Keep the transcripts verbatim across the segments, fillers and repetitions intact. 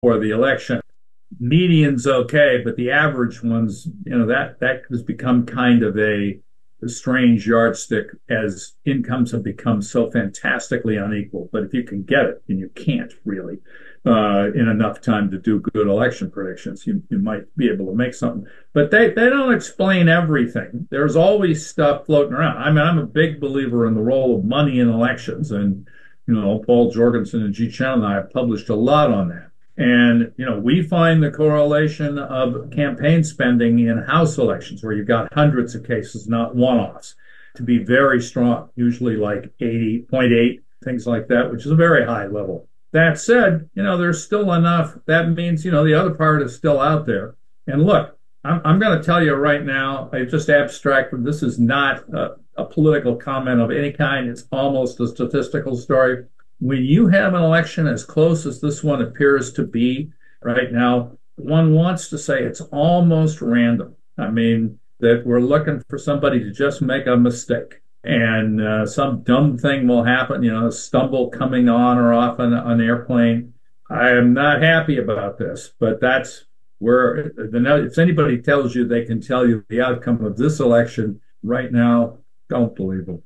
for the election. Median's okay, but the average ones, you know, that that has become kind of a, a strange yardstick as incomes have become so fantastically unequal. But if you can get it, and you can't really, uh, in enough time to do good election predictions, you, you might be able to make something. But they, they don't explain everything. There's always stuff floating around. I mean, I'm a big believer in the role of money in elections. And, you know, Paul Jorgensen and G. Chen and I have published a lot on that. And, you know, we find the correlation of campaign spending in House elections, where you've got hundreds of cases, not one-offs, to be very strong, usually like eighty point eight, things like that, which is a very high level. That said, you know, there's still enough. That means, you know, the other part is still out there. And look, I'm, I'm going to tell you right now, I just abstracted, this is not a, a political comment of any kind. It's almost a statistical story. When you have an election as close as this one appears to be right now, one wants to say it's almost random. I mean, that we're looking for somebody to just make a mistake, and uh, some dumb thing will happen, you know, a stumble coming on or off an, an airplane. I am not happy about this, but that's where, the, if anybody tells you they can tell you the outcome of this election right now, don't believe them.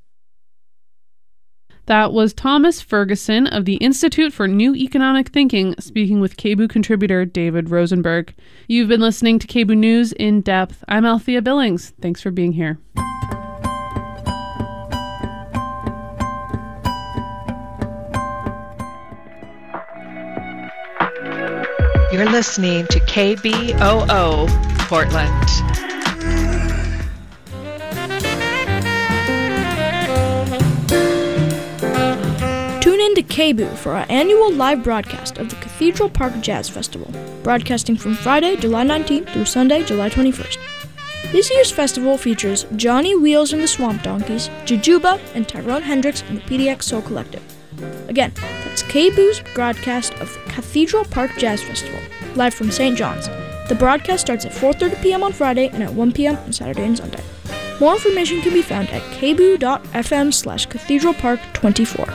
That was Thomas Ferguson of the Institute for New Economic Thinking speaking with K B U contributor David Rosenberg. You've been listening to K B U News in Depth. I'm Althea Billings. Thanks for being here. You're listening to K B O O Portland. Tune in to K B U for our annual live broadcast of the Cathedral Park Jazz Festival, broadcasting from Friday, July nineteenth through Sunday, July twenty-first. This year's festival features Johnny Wheels and the Swamp Donkeys, Jujuba, and Tyrone Hendricks and the P D X Soul Collective. Again, that's K B U's broadcast of the Cathedral Park Jazz Festival, live from Saint John's. The broadcast starts at four thirty p.m. on Friday and at one p.m. on Saturday and Sunday. More information can be found at kbu.fm slash Cathedral Park 24.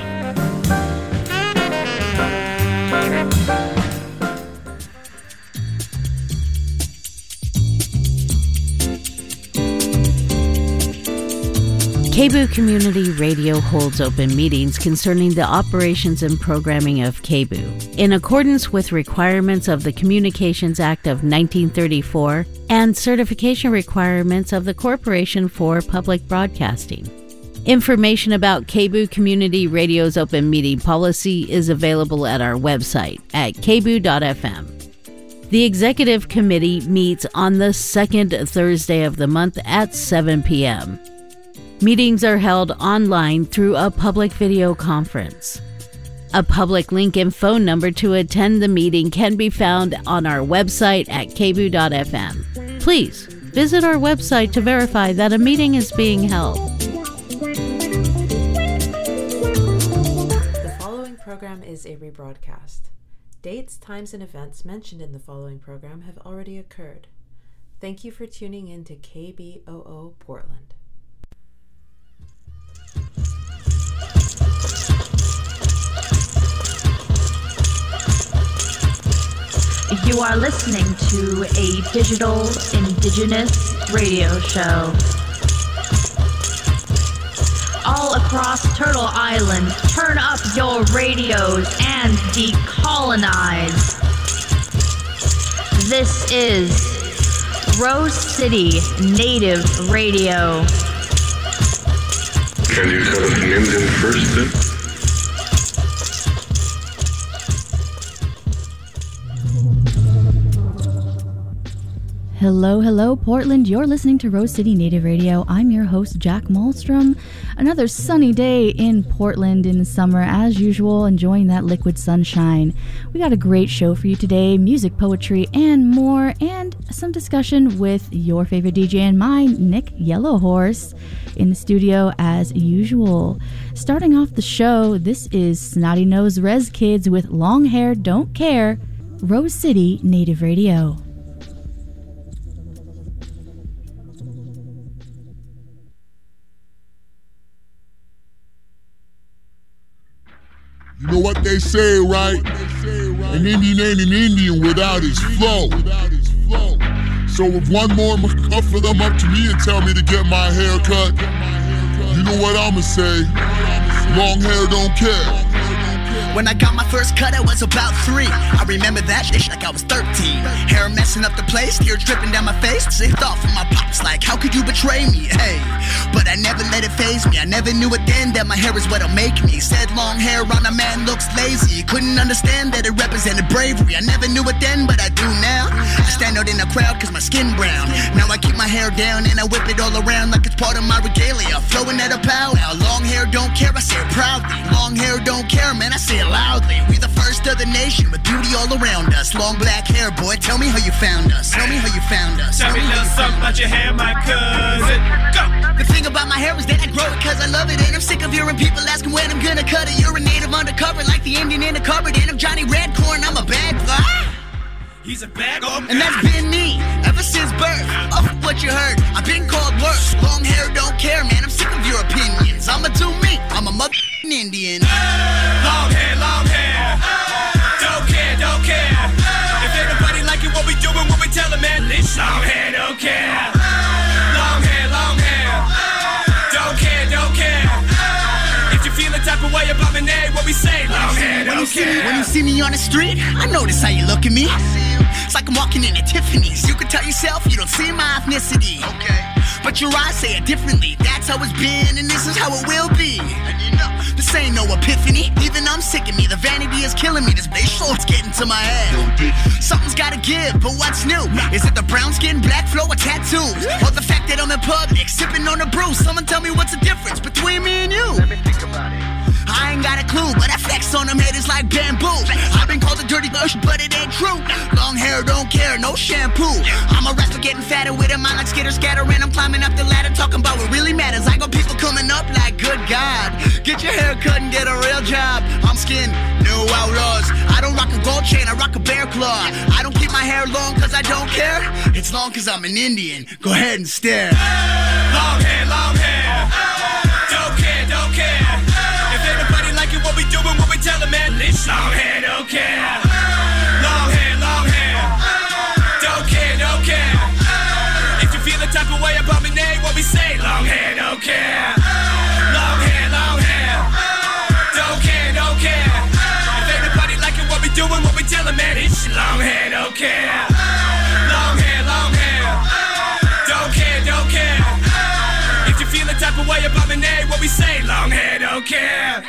K B U Community Radio holds open meetings concerning the operations and programming of K B U in accordance with requirements of the Communications Act of nineteen thirty-four and certification requirements of the Corporation for Public Broadcasting. Information about K B U Community Radio's open meeting policy is available at our website at k b u dot f m. The Executive Committee meets on the second Thursday of the month at seven p.m. Meetings are held online through a public video conference. A public link and phone number to attend the meeting can be found on our website at k b u dot f m. Please visit our website to verify that a meeting is being held. The following program is a rebroadcast. Dates, times, and events mentioned in the following program have already occurred. Thank you for tuning in to K B O O Portland. You are listening to a digital indigenous radio show. All across Turtle Island, turn up your radios and decolonize. This is Rose City Native Radio. Can you tell us the Indian first then? Hello, hello, Portland. You're listening to Rose City Native Radio. I'm your host, Jack Malmstrom. Another sunny day in Portland in the summer, as usual, enjoying that liquid sunshine. We got a great show for you today, music, poetry, and more, and some discussion with your favorite D J and mine, Nick Yellowhorse, in the studio as usual. Starting off the show, this is Snotty Nose Rez Kids with Long Hair Don't Care, Rose City Native Radio. You know what they say, right? What they say, right? An Indian ain't an Indian without his flow. So if one more motherfucker them up to me and tell me to get my hair cut, you know what I'ma say? Long hair don't care. When I got my first cut, I was about three. I remember that shit like I was thirteen. Hair messing up the place, tears dripping down my face. They thought from my pops like, how could you betray me? Hey, but I never let it faze me. I never knew it then that my hair is what'll make me. Said long hair on a man looks lazy. Couldn't understand that it represented bravery. I never knew it then, but I do now. I stand out in the crowd cause my skin brown. Now I keep my hair down and I whip it all around like it's part of my regalia. Flowing at a powwow. Long hair don't care, I say it proudly. Long hair don't care, man, I say it loudly. We the first of the nation with beauty all around us. Long black hair, boy, tell me how you found us. Tell me how you found us. Tell me a little something about your hair, my cousin. Go! The thing about my hair is that I grow it cause I love it. And I'm sick of hearing people asking when I'm gonna cut it. You're a native undercover like the Indian in the cupboard. And I'm Johnny Redcorn, I'm a bad guy. He's a bad old And that's been me ever since birth. Oh, what you heard, I've been called worse. Long hair don't care, man, I'm sick of your opinions. I'ma do me, I'm a mother Indian. Long hair, long hair. Don't care, don't care. If everybody like it, what we doing, what we tellin', man. This long hair, don't care. Long hair, long hair. Don't care, don't care. If you feel the type of way about me, nay, what we say, long hair, don't care. When you see me on the street, I notice how you look at me. It's like I'm walking into Tiffany's. You can tell yourself you don't see my ethnicity. Okay. But your eyes say it differently. That's how it's been, and this is how it will be. And you know, this ain't no epiphany. Even I'm sick of me. The vanity is killing me. This base short's getting to my head. Something's gotta give, but what's new? Is it the brown skin, black flow, or tattoos? Or the fact that I'm in public, sipping on a brew? Someone tell me what's the difference between me and you? Let me think about it. I ain't got a clue, but I flex on them haters like bamboo. I've been called a dirty bush, but it ain't true. Long hair don't care, no shampoo. I'm a rapper getting fatter with a mind like skitter scatter. And I'm climbing up the ladder, talking about what really matters. I got people coming up like, good God, get your hair cut and get a real job. I'm skin, no outlaws. I don't rock a gold chain, I rock a bear claw. I don't keep my hair long cause I don't care. It's long cause I'm an Indian. Go ahead and stare. Long hair, long hair. Don't care, don't care. If everybody like it, what we doing, what we tellin', man. This long hair, don't care. Long hair, long hair. Don't care, don't care. If you feel the type of way about me, nay, what we say, long hair, don't care. Long hair, long hair. Don't care, don't care. If everybody like it, what we doing, what we tellin', man. It's long hair, don't care. Long hair, long hair. Don't care, don't care. If you feel the type of way about me, nay, what we say, long hair, don't care.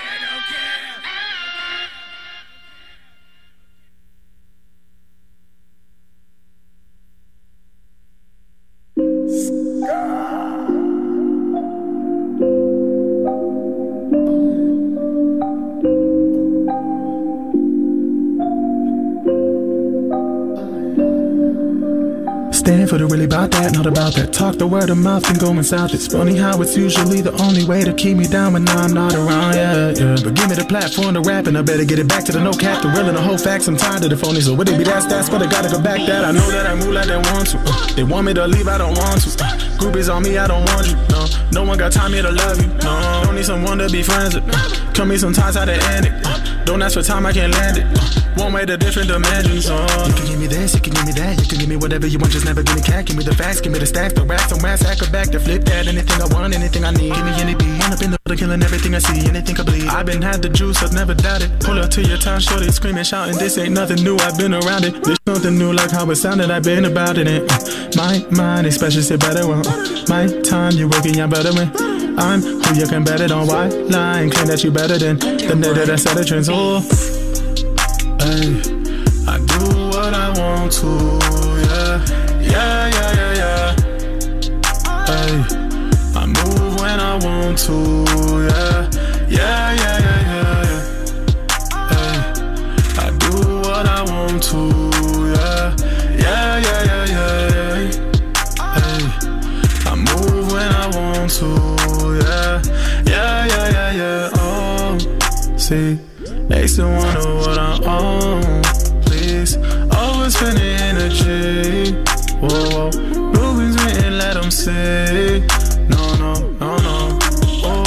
Stand for the really about that, not about that. Talk the word of mouth and going south. It's funny how it's usually the only way to keep me down when I'm not around, yeah, yeah. But give me the platform to rap and I better get it back to the no cap, the real and the whole facts. I'm tired of the phony, so would it be that's that's but I gotta go back that. I know that I move like they want to. Uh, they want me to leave, I don't want to. Uh, groupies on me, I don't want you. No, no one got time here to love you. No, don't need someone to be friends with. Uh, Cut me sometimes how to end it. Uh, don't ask for time, I can't land it. Uh, one way to different dimensions. Uh, you can give me this, you can give me that, you can give me whatever you want, just never give me cat. Give me the facts, give me the stacks, the racks, and rats, hack back to flip that. Anything I want, anything I need. Give me any beat. Run up in the building, killing everything I see, anything I bleed. I've been had the juice, I've never doubted. Pull up to your town, shorty, screaming, shouting. This ain't nothing new, I've been around it. This something new, like how it sounded, I've been about it. And uh, my mind, especially say better one. Uh, my time, you working, you better win. I'm who you can bet it on. Why lie and claim that you better than the nigga that set the trends? Oh, hey, I do what I want to, yeah. Yeah, yeah, yeah, yeah. Hey, I move when I want to. Yeah, yeah, yeah, yeah, yeah, yeah. Hey, I do what I want to. Yeah, yeah, yeah, yeah, yeah, yeah. Hey, I move when I want to. Yeah, yeah, yeah, yeah, yeah. Oh, see, they still wonder what I own. Please, overspending energy. Whoa, whoa, Ruben's written, let them say. No, no, no, no. Oh.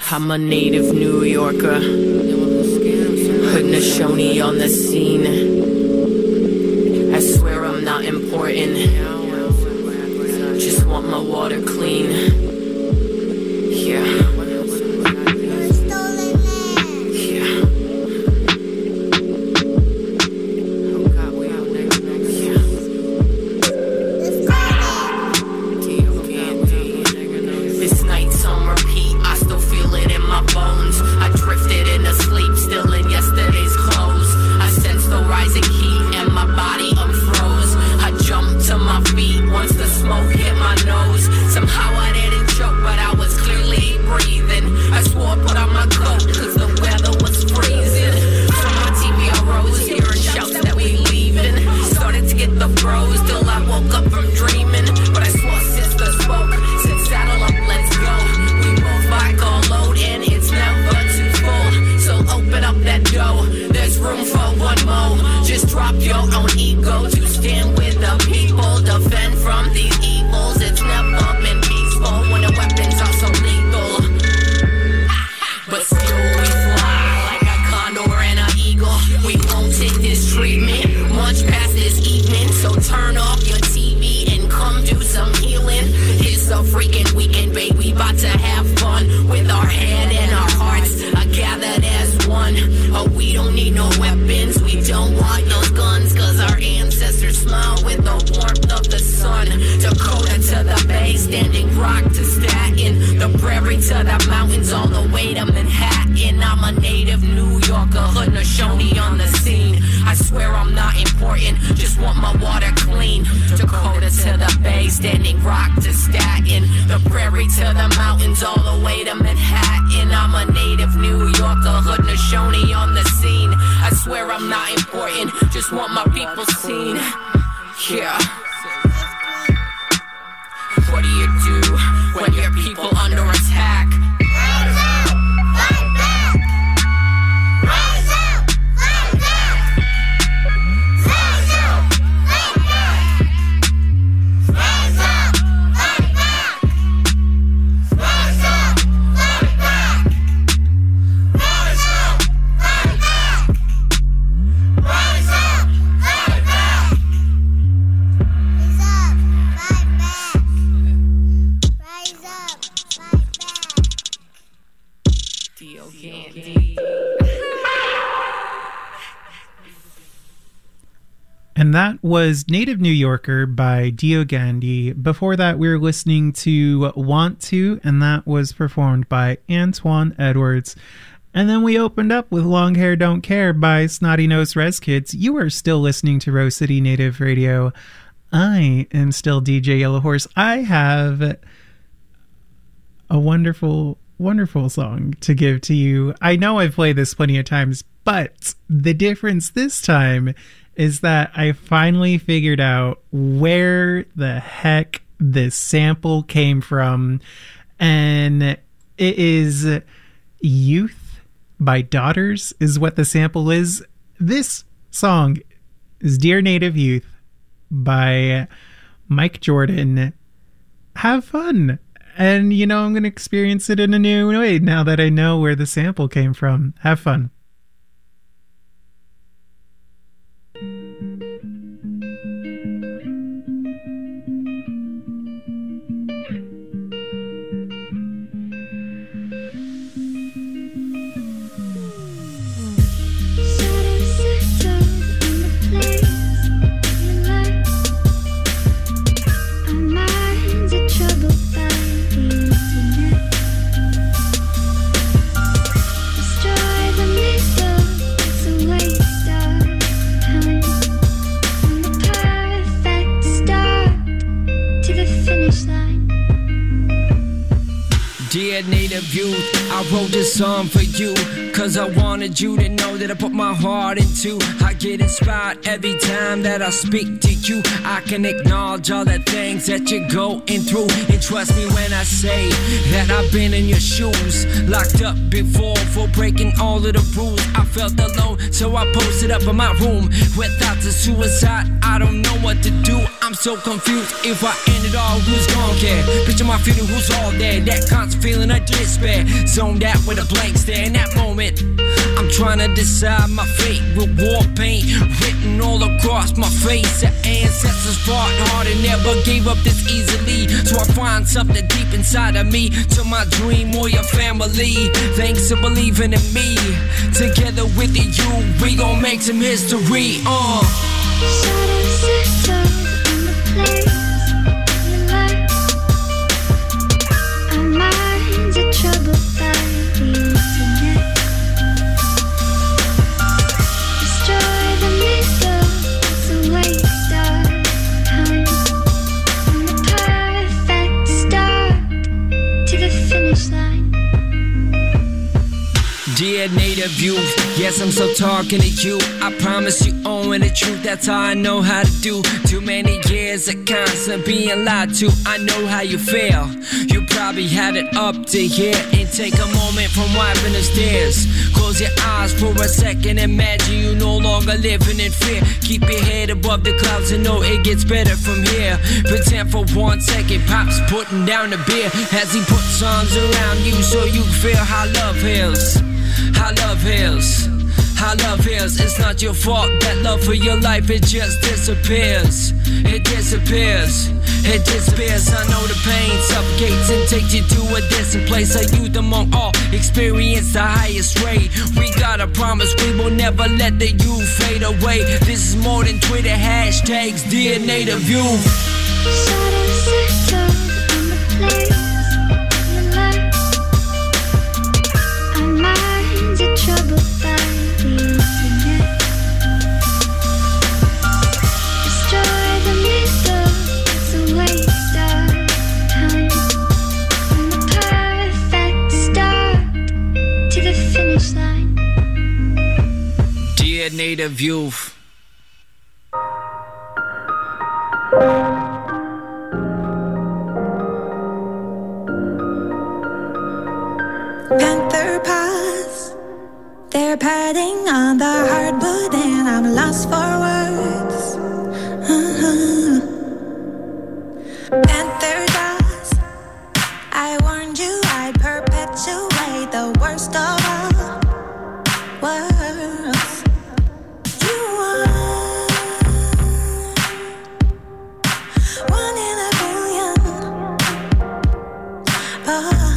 I'm a native New Yorker, Haudenosaunee on the scene. I swear I'm not important, just want my water clean. Yeah. And that was Native New Yorker by Dio Gandhi. Before that, we were listening to Want To, and that was performed by Antoine Edwards. And then we opened up with Long Hair Don't Care by Snotty Nose Res Kids. You are still listening to Rose City Native Radio. I am still D J Yellow Horse. I have a wonderful, wonderful song to give to you. I know I've played this plenty of times, but the difference this time is that I finally figured out where the heck this sample came from. And it is Youth by Daughters is what the sample is. This song is Dear Native Youth by Mike Jordan. Have fun. And, you know, I'm going to experience it in a new way now that I know where the sample came from. Have fun. Dear Native Youth, I wrote this song for you, cause I wanted you to know that I put my heart into. I get inspired every time that I speak to you. I can acknowledge all the things that you're going through, and trust me when I say that I've been in your shoes, locked up before for breaking all of the rules. I felt alone, so I posted up in my room with thoughts of suicide. I don't know what to do, I'm I'm so confused. If I end it all, who's gon' care? Picture my future, who's all there? That constant feeling of despair. Zoned out with a blank stare. In that moment, I'm trying to decide my fate with war paint written all across my face. The ancestors fought hard and never gave up this easily. So I find something deep inside of me, to my dream or your family. Thanks for believing in me. Together with you, we gon' make some history. Uh. Shadows settle in the place you like. Our minds are troubled by the internet. Destroy the middle, it's a waste of time. From the perfect start to the finish line. Dear native youth, yes, I'm still talking to you. I promise you owing the truth, that's all I know how to do. Too many years of constant being lied to, I know how you feel. You probably had it up to here, and take a moment from wiping the stairs. Close your eyes for a second, imagine you no longer living in fear. Keep your head above the clouds and know it gets better from here. Pretend for one second, Pop's putting down the beer as he puts arms around you so you feel how love heals. How love heals, how love heals. It's not your fault, that love for your life, it just disappears. It disappears, it disappears. I know the pain suffocates and takes you to a distant place. A youth among all experience the highest rate. We gotta promise we will never let the youth fade away. This is more than Twitter hashtags, dear native youth. Shadows settle in the place you like. Our minds are troubled by the internet. Destroy the middle, it's a waste of time. From the perfect start to the finish line. Dear native youth. Panther paws, they're padding on the hardwood, and I'm lost for words. Uh-huh. Panther jaws, I warned you I'd perpetuate the worst of all worlds. You are one in a billion, boy.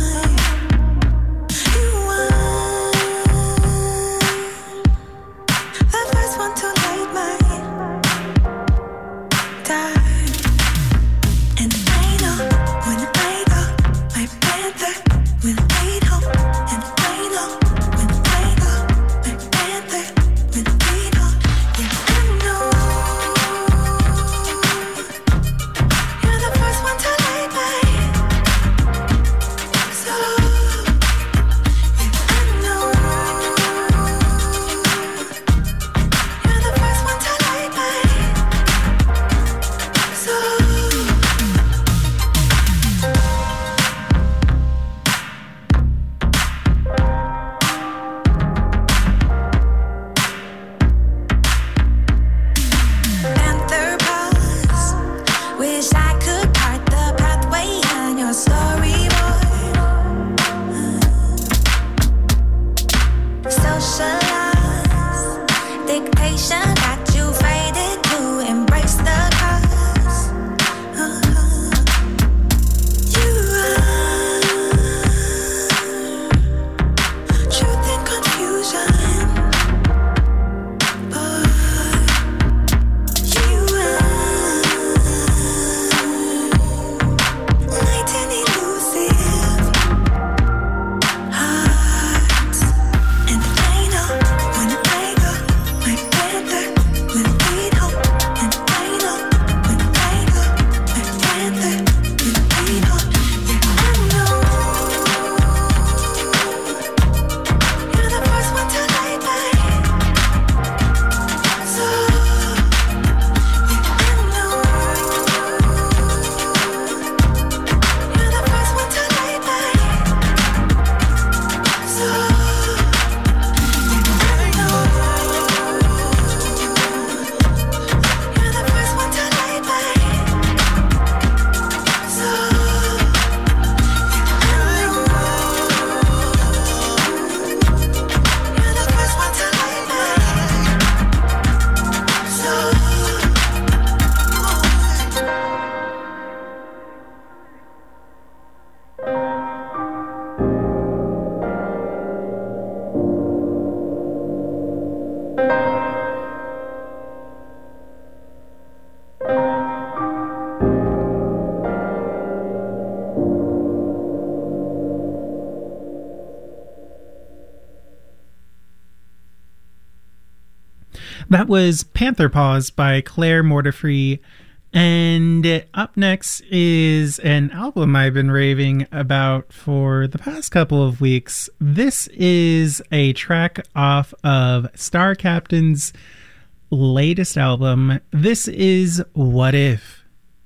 The first one to light my That was Panther Paws by Claire Mortefree. And up next is an album I've been raving about for the past couple of weeks. This is a track off of Star Captain's latest album. This is What If?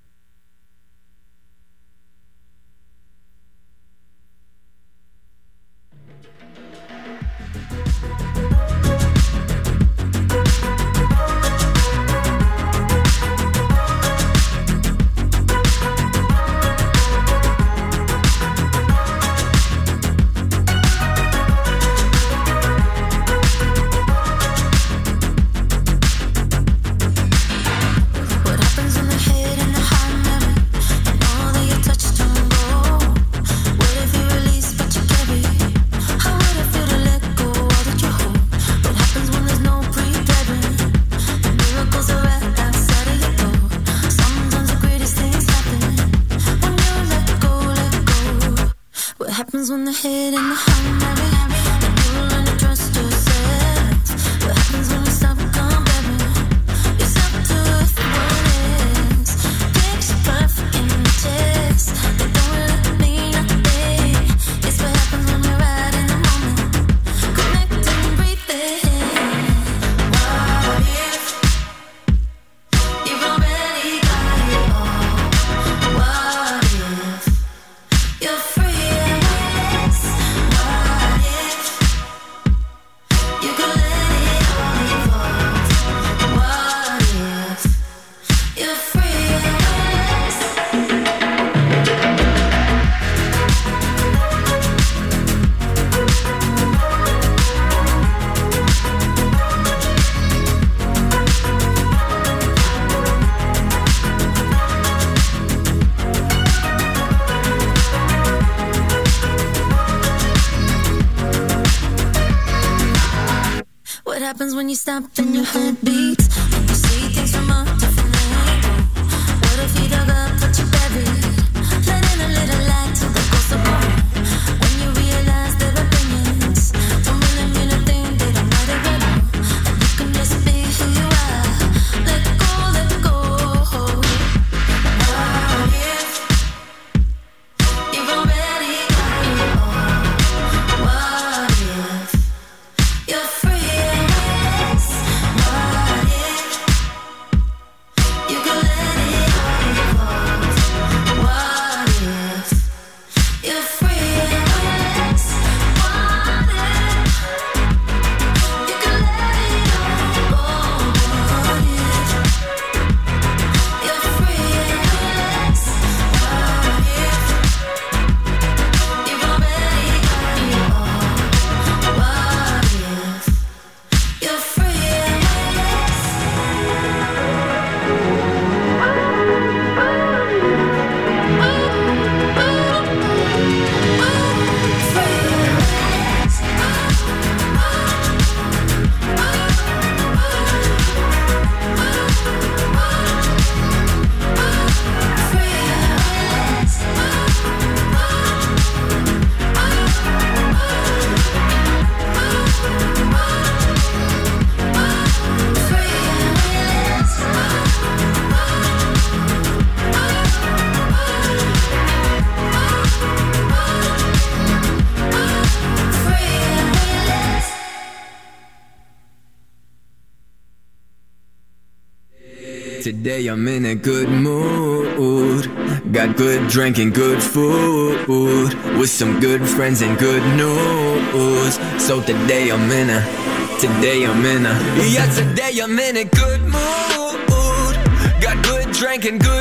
When the hit and the hungry, and you learn to trust yourself. What happens when you stop comparing yourself to everyone else? Picture perfect images that don't really mean nothing. It's what happens when you're right in the moment, connecting and breathing. What if you've already got it all? What if you're free? What happens when you stop and your heart beats and you see things from a different angle? What if you dug up what you buried? Let in a little light to the ghost of war. When you realize their opinions don't really mean a thing, they don't matter at all. And you can just be who you are. Let go, let go. What if you've already got it all? What if you're free? Today I'm in a good mood. Got good drink and good food, with some good friends and good news. So today I'm in a, today I'm in a, yeah, today I'm in a good mood. Got good drink and good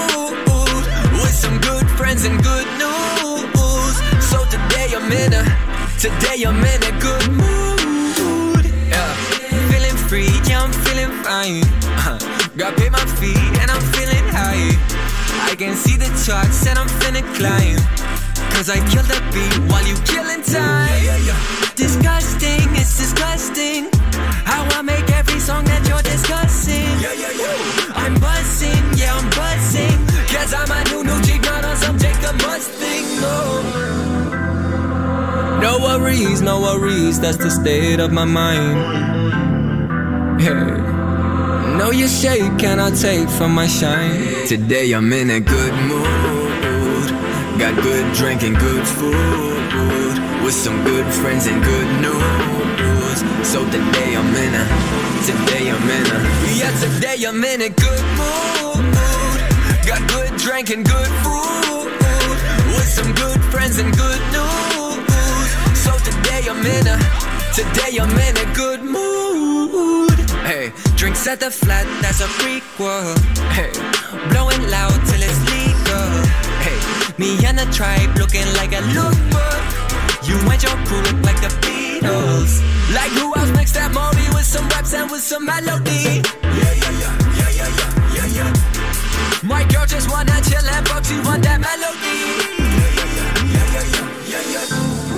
food, with some good friends and good news. So today I'm in a, today I'm in a good mood. Yeah, feeling free, yeah, I'm feeling fine. uh, Got paid my fee and I'm feeling high. I can see the charts and I'm finna climb, cause I killed the beat while you killing time. Yeah, yeah, yeah. Disgusting, it's disgusting how I make every song that you're discussing. Yeah, yeah, yeah. I'm buzzing, yeah, I'm buzzing, cause I'm a new, new chick, not on some Jacob Mustang, no. No worries, no worries, that's the state of my mind. Hey. Know your shade cannot take from my shine. Today I'm in a good mood. Got good drink and good food. With some good friends and good news. So today I'm in a, today I'm in a, yeah, today I'm in a good mood. Got good drink and good food. With some good friends and good news. So today I'm in a, today I'm in a good mood. Hey, drinks at the flat, that's a prequel. Hey, blowing loud till it's legal. Hey, me and the tribe looking like a lookbook. You and your crew look like the Beatles. Like who else makes that movie with some raps and with some melody? Yeah, yeah, yeah, yeah, yeah, yeah, yeah, yeah. My girl just wanna chill and fuck, she want that melody. Yeah, yeah, yeah, yeah, yeah,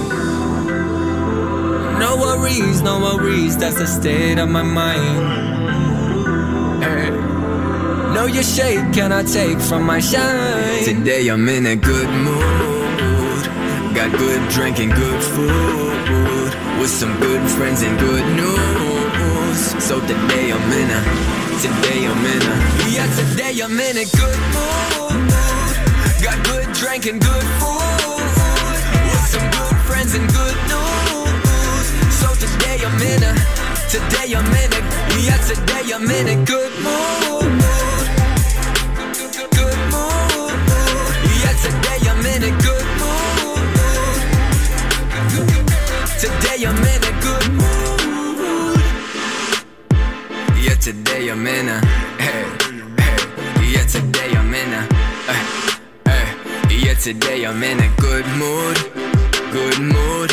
yeah. No worries, no worries, that's the state of my mind. Hey. Know your shade cannot take from my shine. Today I'm in a good mood. Got good drink and good food. With some good friends and good news. So today I'm in a, today I'm in a, yeah, today I'm in a good mood. Got good drink and good food. With some good friends and good news. So today I'm in a, today I'm in a, yeah, today I'm in a good mood. Good mood. Yeah, today I'm in a good mood. Today I'm in a good mood. Yeah, today I'm in a, hey, hey. Yeah, today I'm in a, hey, hey. Yeah, today I'm in a good mood, good mood.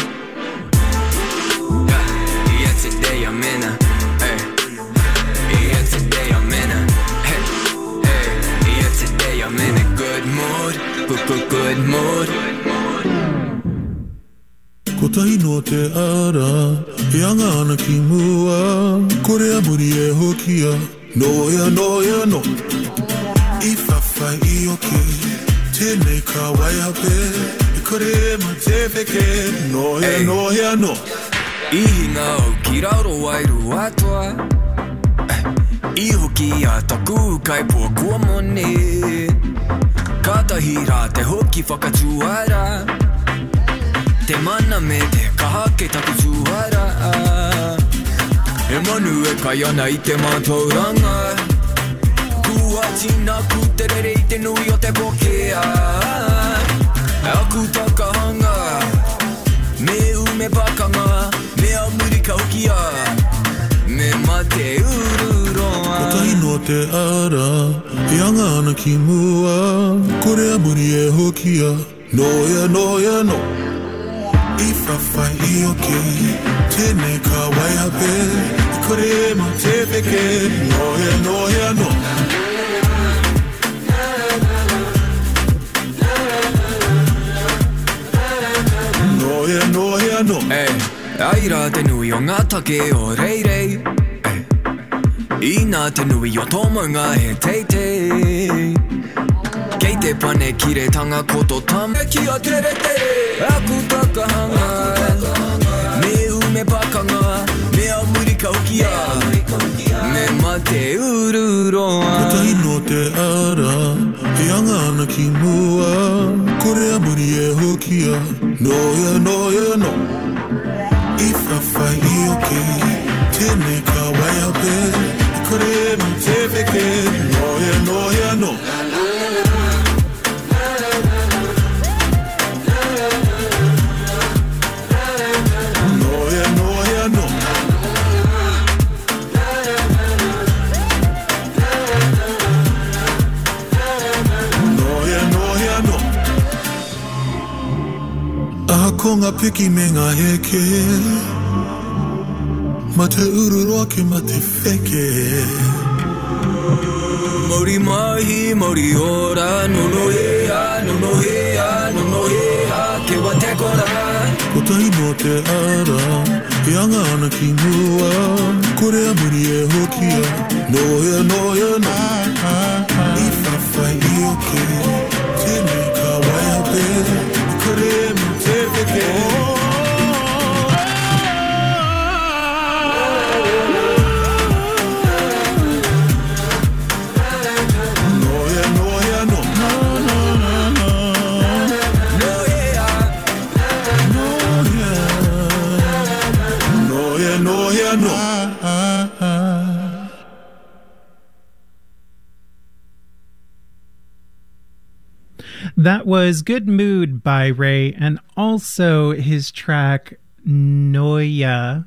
Yeah, today I'm in a, hey. Yeah, today I'm in a, hey, hey. Yeah, today I'm in a good mood, good, good, good mood. Kotai no te ara, ianga ana ki mua. Korea muri e hokia, no ya no ya no. I whawhai i oki, tēnei ka waihape. I kore ma te wheke, no ya no ya no. I hinga o ki rauro wairu atoa. I hoki a taku kai pua kua mone. Katahira te hoki whakatuara. Te mana me te kaha ke taku tuara. E manu e kai ana i te mātauranga. Kua tina ku te rere i te nui o te pokea. E aku takahanga. Me u me pakanga. Me a muri ka hokia. Me ma te ururoa. Kotai no te ara, ianga ana ki mua. Korea muri e hokia, no ya no ya no. I whawhai i oki, tēnei ka waihape. I kore ma te wheke, no ya no ya no. No ya no ya no. Hey, aira te nui o ngā take o reirei. Hey, I nā te nui o tōmanga he teitei. Kei te pane ki re tanga koto tam. Ki a tere tere. Aku takahanga. Me u me pakanga. Me a muri ka hokia. Me ma te ururoa. Kotai no te ara, ianga ana ki mua. Korea muri e hokia, no ya no ya no. I whawhai i oki, tēnei ka waihape. I kore ma te wheke, no ya no ya no. Ko ngā piki me ngā heke. Ma te ururoa ke ma te wheke. Mauri mahi, mauri ora. Nono hea, nono hea, nono hea. Ke wa te kora. Kotai no te ara, ianga ana ki mua. Korea muri e hokia, no ya no ya no. I whawhai i oki, tēnei ka waihape. I kore ma te wheke. That was Good Mood by Ray, and also his track Noia.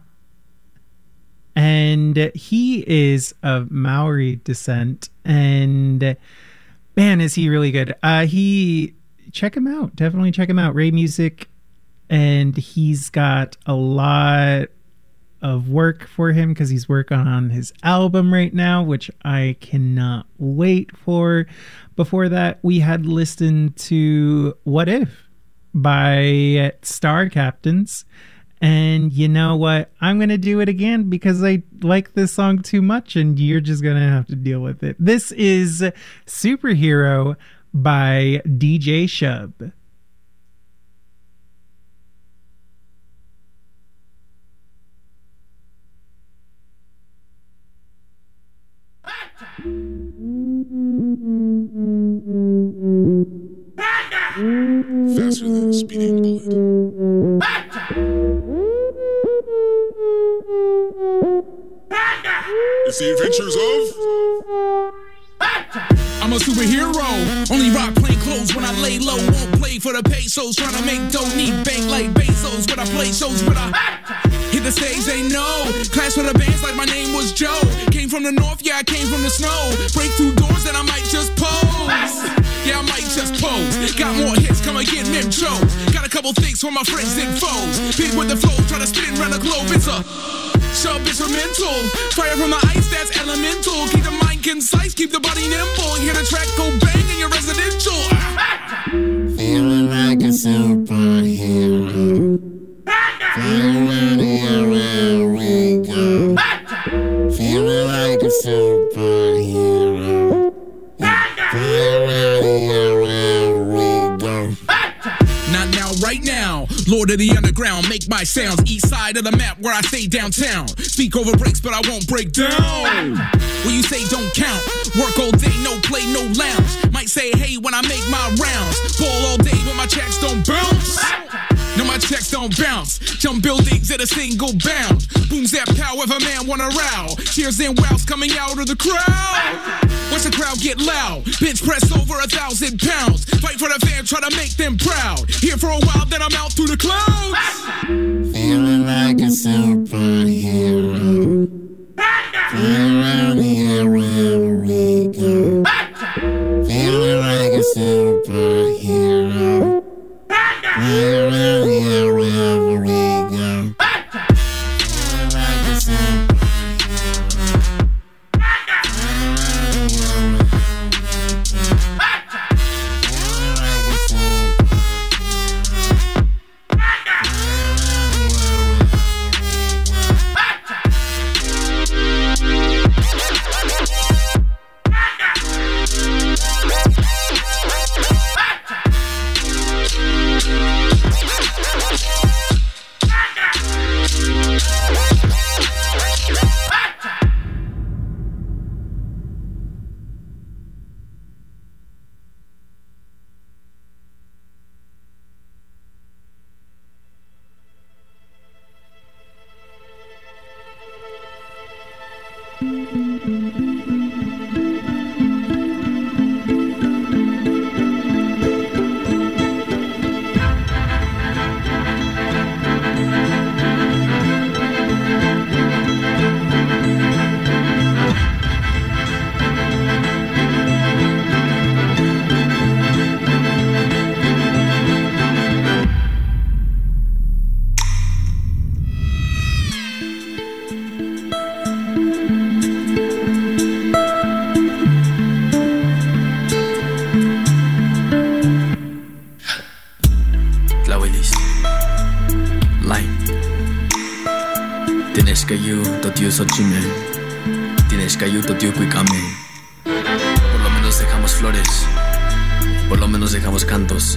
And he is of Maori descent, and man, is he really good. Uh, he, check him out. Definitely check him out. Ray Music, and he's got a lot of work for him because he's working on his album right now, which I cannot wait for. Before that, we had listened to What If by Star Captains. And you know what? I'm going to do it again because I like this song too much, and you're just going to have to deal with it. This is Superhero by D J Shub. Faster than a speeding bullet. It's the adventures of... I'm a superhero, only rock plain clothes when I lay low. Won't play for the pesos, trying to make dough. Need bank like Bezos when I play shows. When I hit the stage, they know. Class for the bands like my name was Joe. Came from the north, yeah, I came from the snow. Break through doors, then I might just pose. Yeah, I might just pose. Got more hits, come again, Mimcho. Got a couple things for my friends and foes. Big with the flow, trying to spin around the globe. It's a sub instrumental. Fire from the ice, that's elemental. Keep the mind concise, keep the body nimble. Hear the track go bang in your residential. Feeling like a superhero. Flying around here where we go. Feeling like a superhero. Flying around here where we go. Not now, right now. Lord of the underground, make my sounds. East side of the map where I stay downtown. Speak over breaks, but I won't break down. When you say don't count, work all day, no play, no lounge. Might say hey when I make my rounds. Ball all day, but my checks don't bounce. No, my checks don't bounce. Jump buildings at a single bound. Boom, zap, pow, if a man wanna row. Cheers and wows coming out of the crowd. Watch the crowd get loud. Bench press over a thousand pounds. Fight for the fans, try to make them proud. Here for a while, then I'm out through the clouds. Feeling like a superhero. Flying around here wherever we go. Feeling like a superhero. Flying around here wherever we go. Feeling like a superhero. Tienes cayuto, tío, cuícame. Por lo menos dejamos flores. Por lo menos dejamos cantos.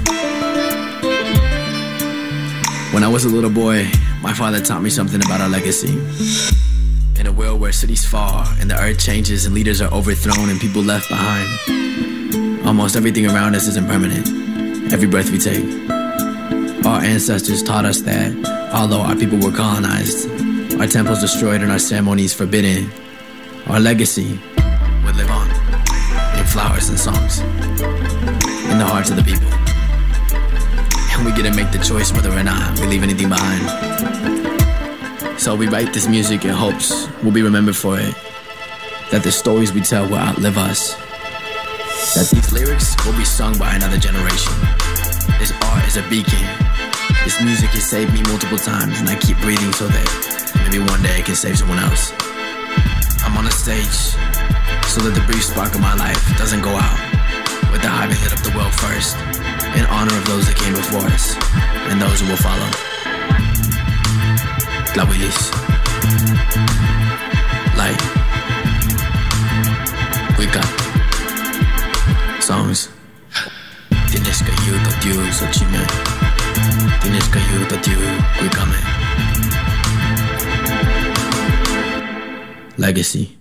When I was a little boy, my father taught me something about our legacy. In a world where cities fall and the earth changes and leaders are overthrown and people left behind, almost everything around us is impermanent. Every breath we take. Our ancestors taught us that although our people were colonized, our temples destroyed and our ceremonies forbidden, our legacy would live on in flowers and songs, in the hearts of the people. we get to make the choice whether or not we leave anything behind. So we write this music in hopes we'll be remembered for it, that the stories we tell will outlive us, that these lyrics will be sung by another generation. This art is a beacon. This music has saved me multiple times, and I keep breathing so that maybe one day it can save someone else. I'm on a stage so that the brief spark of my life doesn't go out without having lit up the world first, in honor of those that came before us and those who will follow. La Willis. Light. Wake up. Songs. Tienes que ayuda a Dios, Ochime. Tienes que ayuda a Dios, Wikame. Legacy.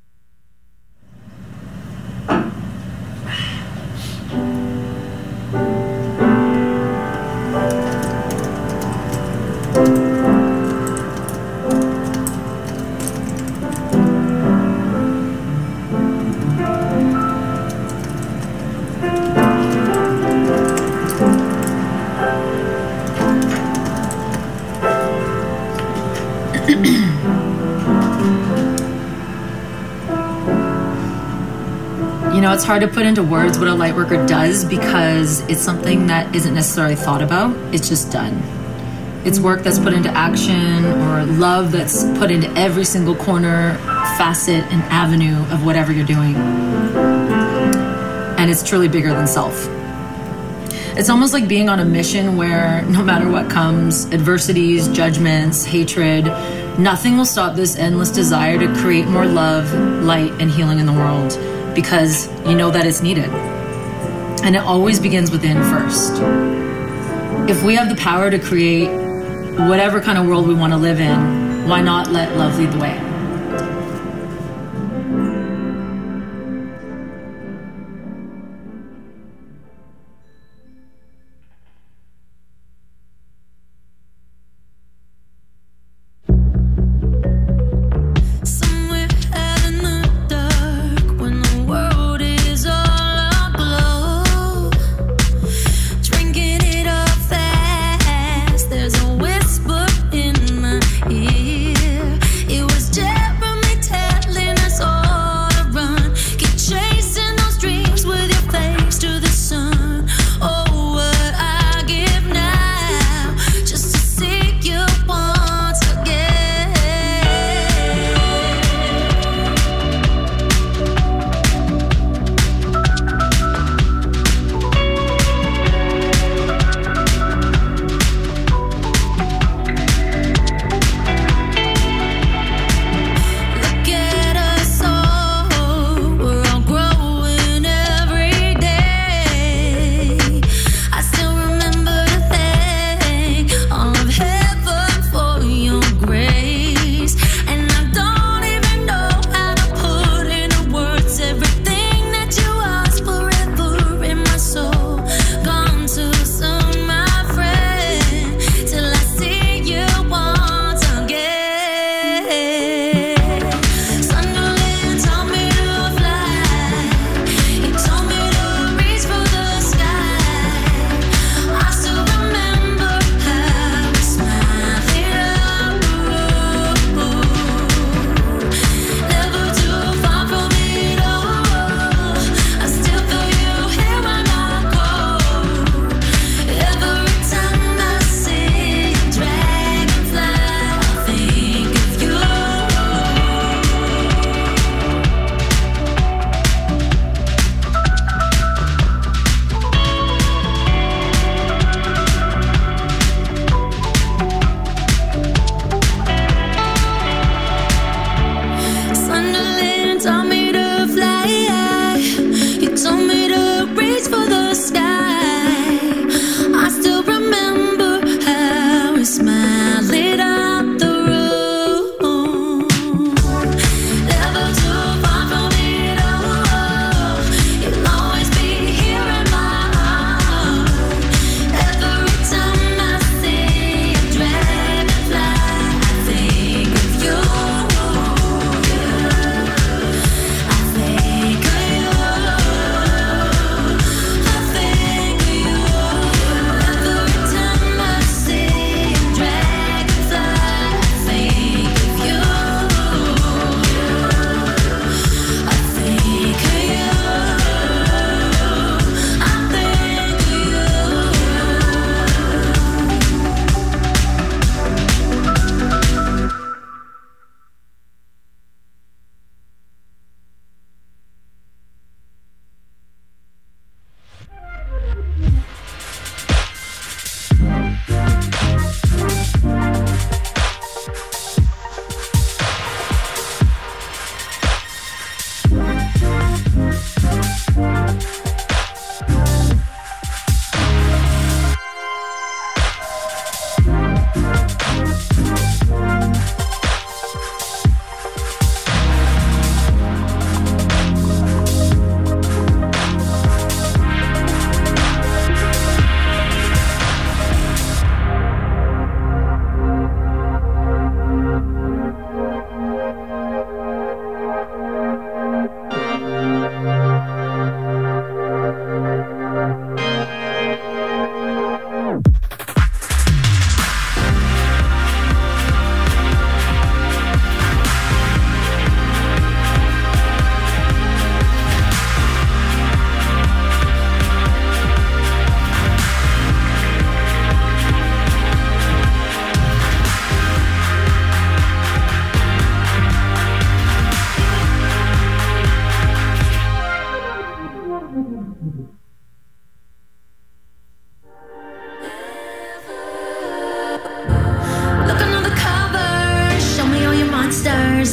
You know, it's hard to put into words what a light worker does because it's something that isn't necessarily thought about. It's just done. It's work that's put into action or love that's put into every single corner, facet, and avenue of whatever you're doing. And it's truly bigger than self. It's almost like being on a mission where no matter what comes, adversities, judgments, hatred, nothing will stop this endless desire to create more love, light, and healing in the world. Because you know that it's needed. And it always begins within first. If we have the power to create whatever kind of world we want to live in, why not let love lead the way? There's a whisper in my ear. It was just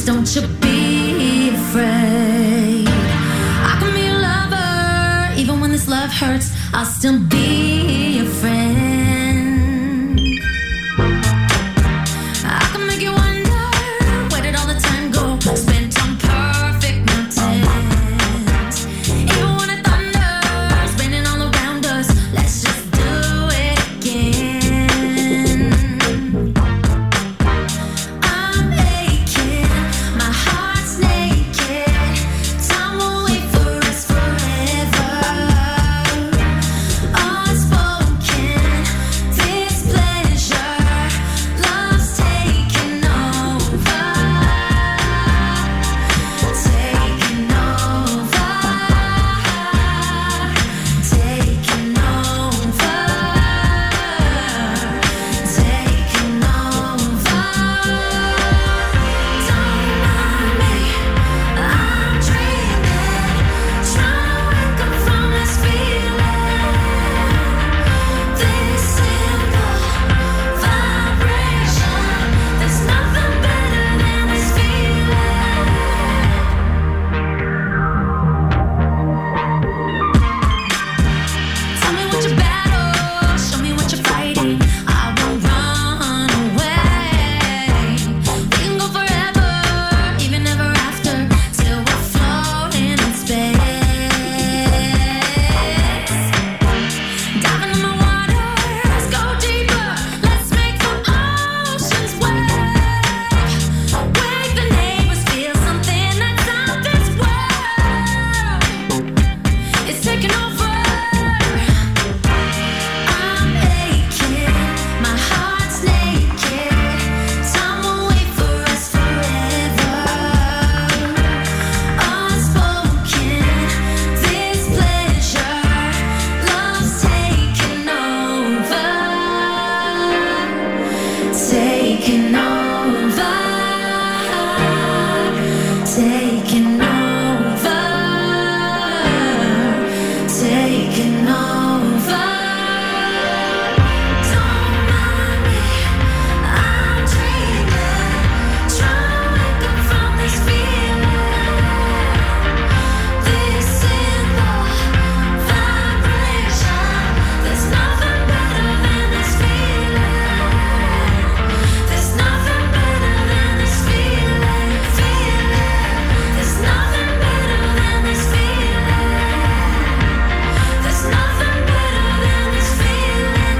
don't you be afraid. I can be your lover, even when this love hurts, I'll still be your friend. I can make you wonder, where did all the time go? Spent on perfect mountains. Even when it thunders, raining all around us, let's just do it again. I'm aching, my heart's naked. Time will wait for us forever. Unspoken, this pleasure, love's taking over. Taking over. Taking over. Taking over. Don't mind me, I'm dreaming, trying to wake up from this feeling. This simple vibration, there's nothing better than this feeling. Tell me what your battle, show me what you're fighting. I won't run away. We can go forever, even ever after, till we're floating in space. Dive into my waters, go deeper. Let's make the oceans wave. Wake the neighbors, feel something that's out this world. It's taking over. I'm aching, my heart's naked. Time will wait for us forever. Unspoken, this pleasure, love's taking over. Taking over. Taking over. Taking over. Don't mind me, I'm dreaming, trying to wake up from this feeling. This simple vibration, there's nothing better than this feeling. There's nothing better than this feeling. Feeling. There's nothing better than this feeling. There's nothing better than this feeling.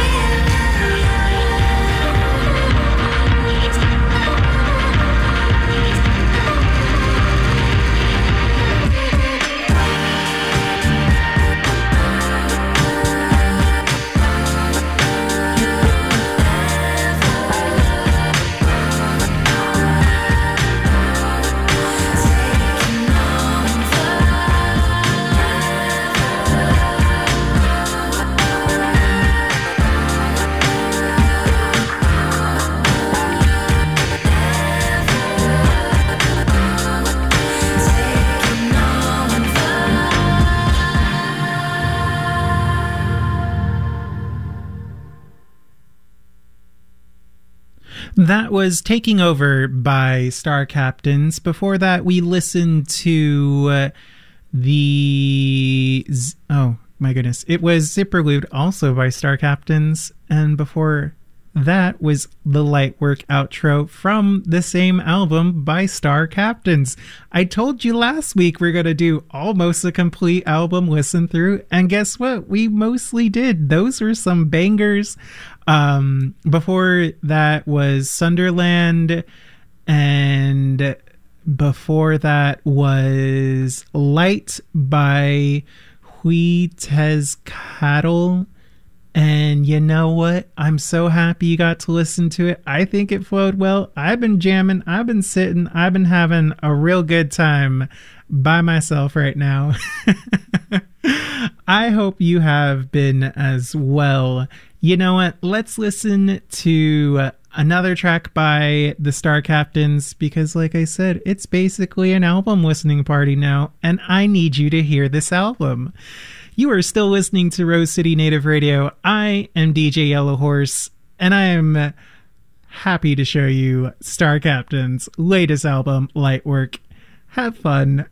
That was Taking Over by Star Captains. Before that, we listened to uh, the... Z- oh, my goodness. It was Zipperlude, also by Star Captains. And before that was the Lightwork outro from the same album by Star Captains. I told you last week we're going to do almost a complete album listen through. And guess what? We mostly did. Those were some bangers. Um, before that was Sunderland, and before that was Light by Huitezcatl. And you know what? I'm so happy you got to listen to it. I think it flowed well. I've been jamming. I've been sitting. I've been having a real good time by myself right now. I hope you have been as well. You know what? Let's listen to uh, another track by the Star Captains, because like I said, it's basically an album listening party now, and I need you to hear this album. You are still listening to Rose City Native Radio. I am D J Yellow Horse, and I am happy to show you Star Captain's latest album, Lightwork. Have fun.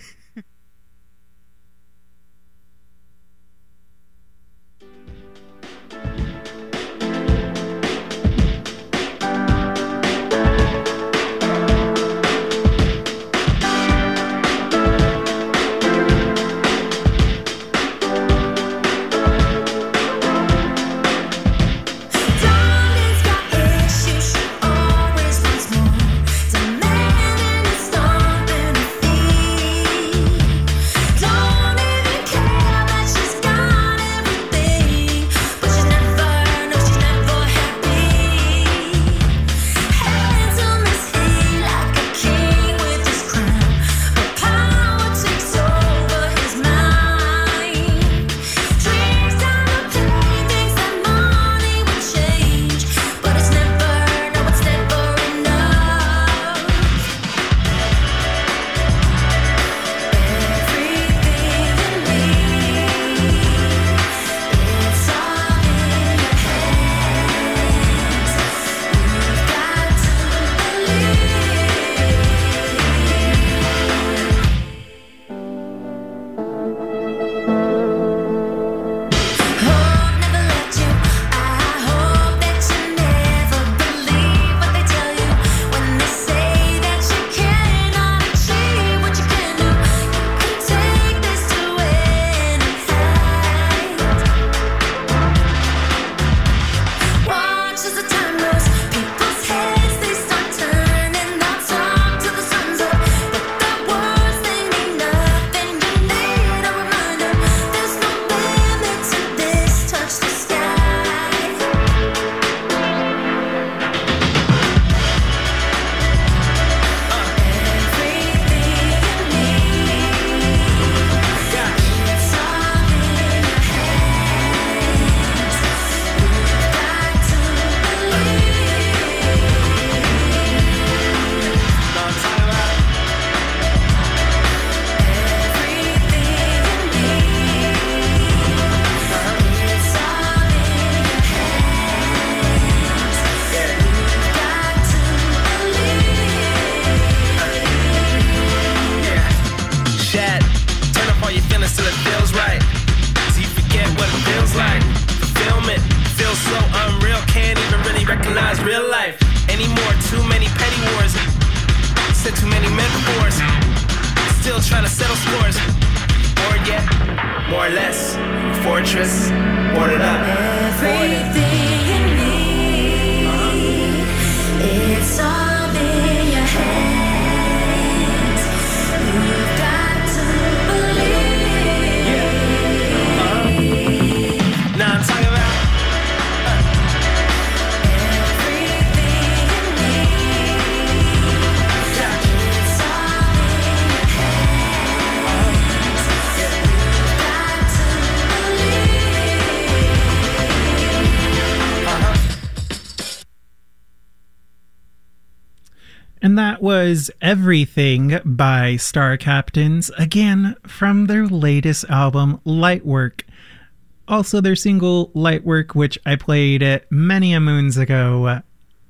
And that was Everything by Star Captains, again from their latest album, Lightwork. Also, their single, Lightwork, which I played many a moons ago,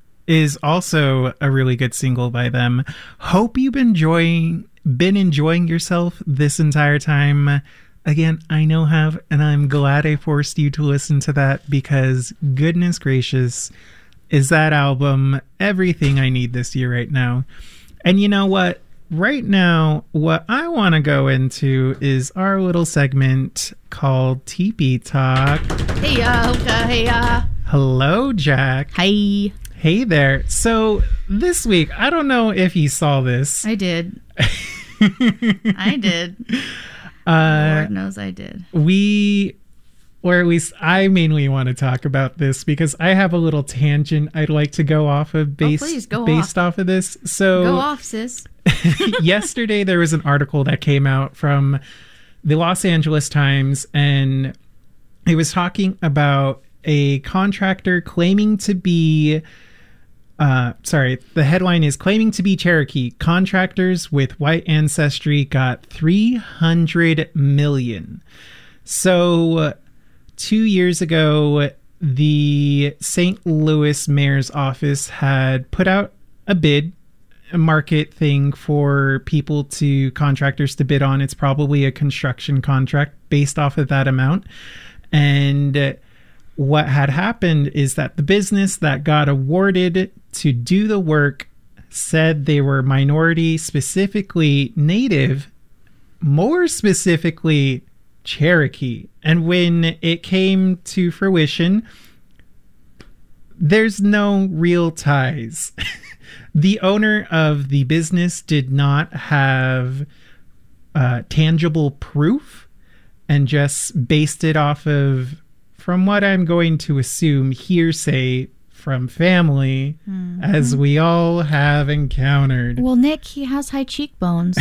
is also a really good single by them. Hope you've been enjoying, been enjoying yourself this entire time. Again, I know have, and I'm glad I forced you to listen to that because, goodness gracious, is that album everything I need this year right now. And you know what? Right now, what I want to go into is our little segment called Teepee Talk. Hey, uh, hey, uh. Hello, Jack. Hi. Hey there. So this week, I don't know if you saw this. I did. I did. Uh, Lord knows I did. We... Or at least I mainly want to talk about this because I have a little tangent I'd like to go off of based, oh, please, go based off. off of this. So go off, sis. Yesterday there was an article that came out from the Los Angeles Times, and it was talking about a contractor claiming to be uh sorry, the headline is claiming to be Cherokee. Contractors with white ancestry got three hundred million. So Two years ago, the Saint Louis mayor's office had put out a bid, a market thing for people to, contractors to bid on. It's probably a construction contract based off of that amount. And what had happened is that the business that got awarded to do the work said they were minority, specifically Native, more specifically Cherokee. And when it came to fruition, there's no real ties. The owner of the business did not have uh, tangible proof and just based it off of, from what I'm going to assume, hearsay from family, mm-hmm. as we all have encountered. Well, Nick, he has high cheekbones.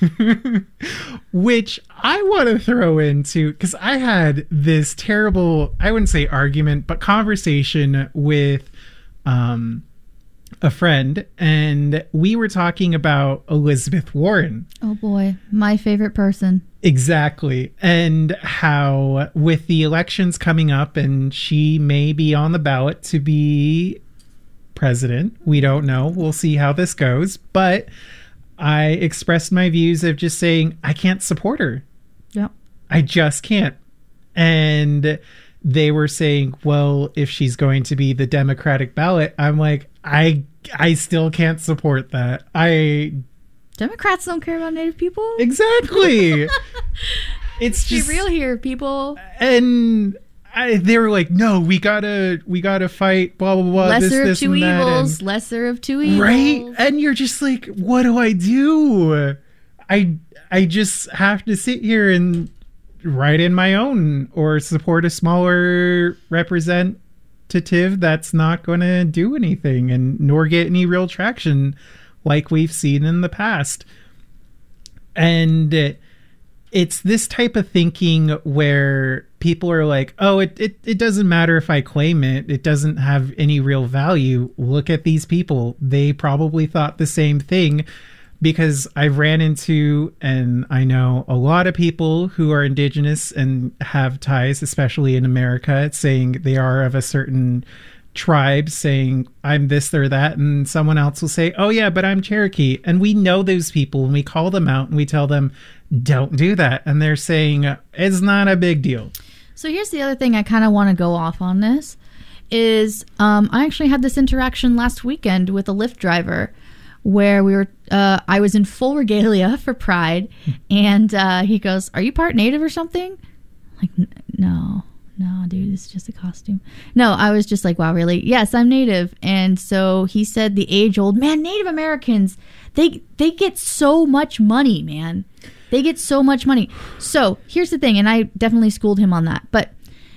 Which I want to throw into, because I had this terrible, I wouldn't say argument, but conversation with um, a friend, and we were talking about Elizabeth Warren. Oh boy, my favorite person. Exactly. And how with the elections coming up and she may be on the ballot to be president, we don't know. We'll see how this goes. But I expressed my views of just saying I can't support her. Yep. I just can't. And they were saying, well, if she's going to be the Democratic ballot, I'm like, I I still can't support that. I Democrats don't care about Native people. Exactly. It's just be real here, people. And I, they were like, "No, we gotta, we gotta fight." Blah blah blah. Lesser this, of this, two and that, evils. and, lesser of two evils. right? And you're just like, "What do I do?" I I just have to sit here and write in my own or support a smaller representative that's not going to do anything and nor get any real traction, like we've seen in the past. And it's this type of thinking where people are like, oh, it, it, it doesn't matter if I claim it. It doesn't have any real value. Look at these people. They probably thought the same thing, because I ran into, and I know a lot of people who are Indigenous and have ties, especially in America, saying they are of a certain tribe, saying I'm this or that, and someone else will say, oh yeah, but I'm Cherokee. And we know those people and we call them out and we tell them, don't do that. And they're saying it's not a big deal. So here's the other thing I kind of want to go off on this is um, I actually had this interaction last weekend with a Lyft driver where we were, uh, I was in full regalia for Pride, and uh, he goes, are you part Native or something? I'm like, no. No, dude, it's just a costume. No, I was just like, wow, really? Yes, I'm Native. And so he said the age-old, man, Native Americans, they they get so much money, man. They get so much money. So here's the thing, and I definitely schooled him on that, but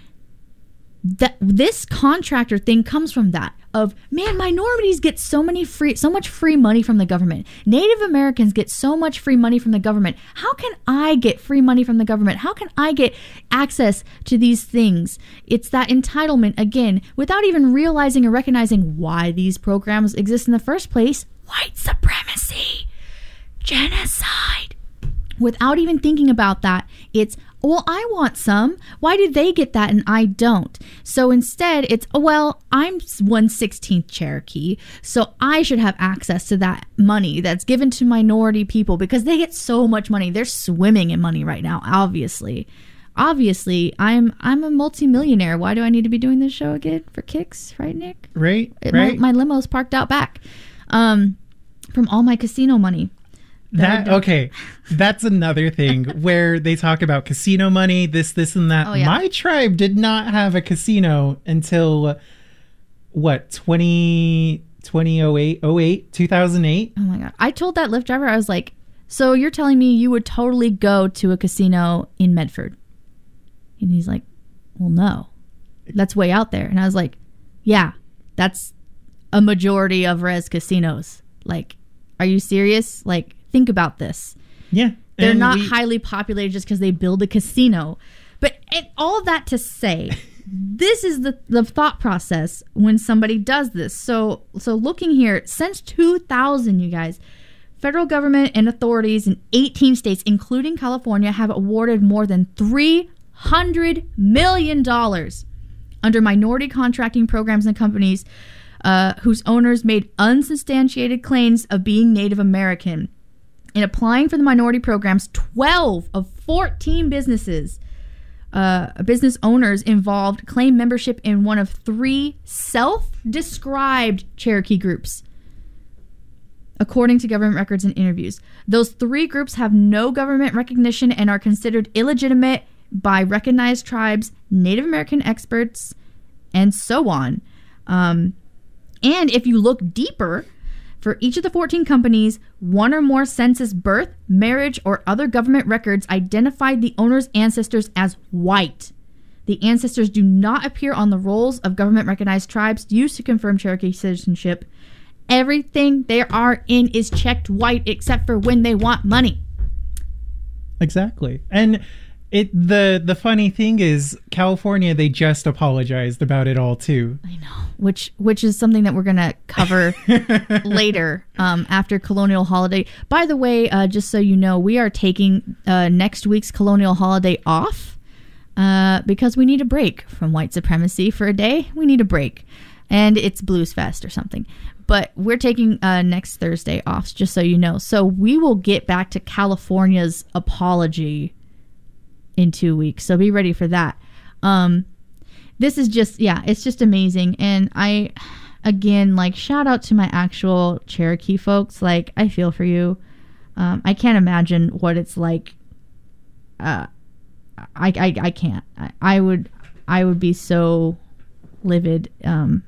that this contractor thing comes from that of, man, minorities get so many free, so much free money from the government. Native Americans get so much free money from the government. How can I get free money from the government? How can I get access to these things? It's that entitlement, again, without even realizing or recognizing why these programs exist in the first place. White supremacy, genocide. Without even thinking about that, it's, well, I want some. Why did they get that and I don't? So instead, it's, oh, well, I'm one sixteenth Cherokee, so I should have access to that money that's given to minority people because they get so much money. They're swimming in money right now, obviously. Obviously, I'm I'm a multimillionaire. Why do I need to be doing this show again? For kicks, right, Nick? Right, It- right. My, my limo's parked out back um, from all my casino money. That okay, that's another thing where they talk about casino money, this, this, and that. Oh, yeah. My tribe did not have a casino until what twenty twenty oh eight oh eight two thousand eight. Oh my god! I told that Lyft driver, I was like, "So you're telling me you would totally go to a casino in Medford?" And he's like, "Well, no, that's way out there." And I was like, "Yeah, that's a majority of res casinos. Like, are you serious? Like." Think about this. Yeah. They're and not we- highly populated just because they build a casino. But and all that to say, this is the, the thought process when somebody does this. So so looking here, since two thousand, you guys, federal government and authorities in eighteen states, including California, have awarded more than three hundred million dollars under minority contracting programs and companies uh, whose owners made unsubstantiated claims of being Native American. In applying for the minority programs, twelve of fourteen businesses, uh, business owners involved claimed membership in one of three self-described Cherokee groups, according to government records and interviews. Those three groups have no government recognition and are considered illegitimate by recognized tribes, Native American experts, and so on. Um, and if you look deeper, for each of the fourteen companies, one or more census birth, marriage, or other government records identified the owner's ancestors as white. The ancestors do not appear on the rolls of government-recognized tribes used to confirm Cherokee citizenship. Everything they are in is checked white except for when they want money. Exactly. And it the the funny thing is, California, they just apologized about it all too. I know. Which which is something that we're going to cover later um, after Colonial Holiday. By the way, uh, just so you know, we are taking uh, next week's Colonial Holiday off uh, because we need a break from white supremacy for a day. We need a break. And it's Blues Fest or something. But we're taking uh, next Thursday off, just so you know. So we will get back to California's apology in two weeks. So be ready for that. Um, this is just, yeah, it's just amazing. And I, again, like, shout out to my actual Cherokee folks. Like, I feel for you. Um, I can't imagine what it's like. Uh, I, I, I can't. I, I would, I would be so livid um,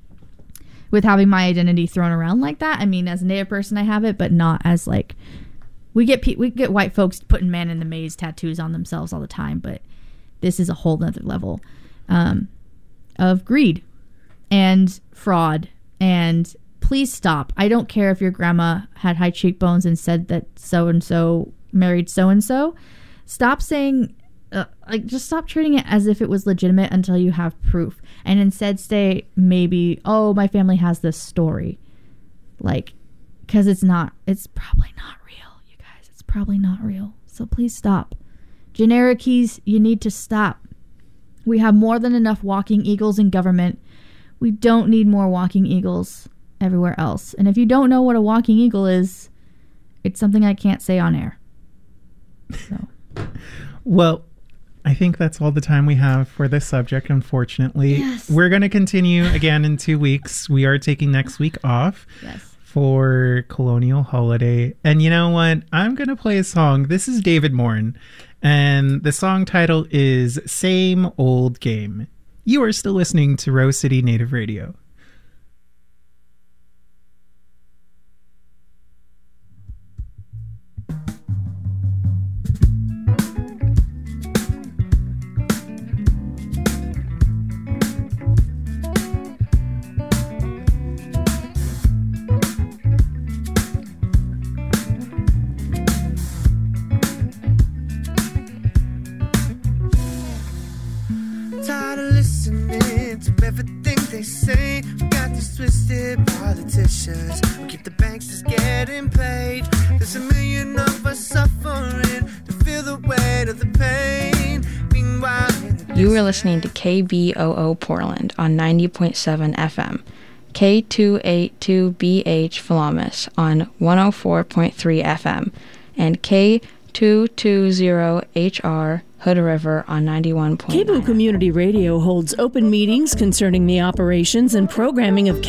with having my identity thrown around like that. I mean, as a Native person, I have it, but not as like, we get pe- we get white folks putting "Man in the Maze" tattoos on themselves all the time, but this is a whole nother level um, of greed and fraud. And please stop. I don't care if your grandma had high cheekbones and said that so and so married so and so. Stop saying. Uh, like, just stop treating it as if it was legitimate until you have proof, and instead say maybe, oh, my family has this story, like, because it's not, it's probably not real, you guys. It's probably not real. So please stop. Genericies, you need to stop. We have more than enough walking eagles in government. We don't need more walking eagles everywhere else. And if you don't know what a walking eagle is, it's something I can't say on air. So. Well, I think that's all the time we have for this subject, unfortunately. Yes. We're going to continue again in two weeks. We are taking next week off yes. for Colonial Holiday. And you know what? I'm going to play a song. This is David Morn, and the song title is Same Old Game. You are still listening to Rose City Native Radio. They say we got these twisted politicians who keep the banksters getting paid. There's a million of us suffering to feel the weight of the pain. Meanwhile, you are listening to K B O O Portland on ninety point seven F M, K two eighty-two B H Philomis on one oh four point three F M, and K two twenty H R Hood River on ninety-one point nine. K B O O Community Radio holds open meetings concerning the operations and programming of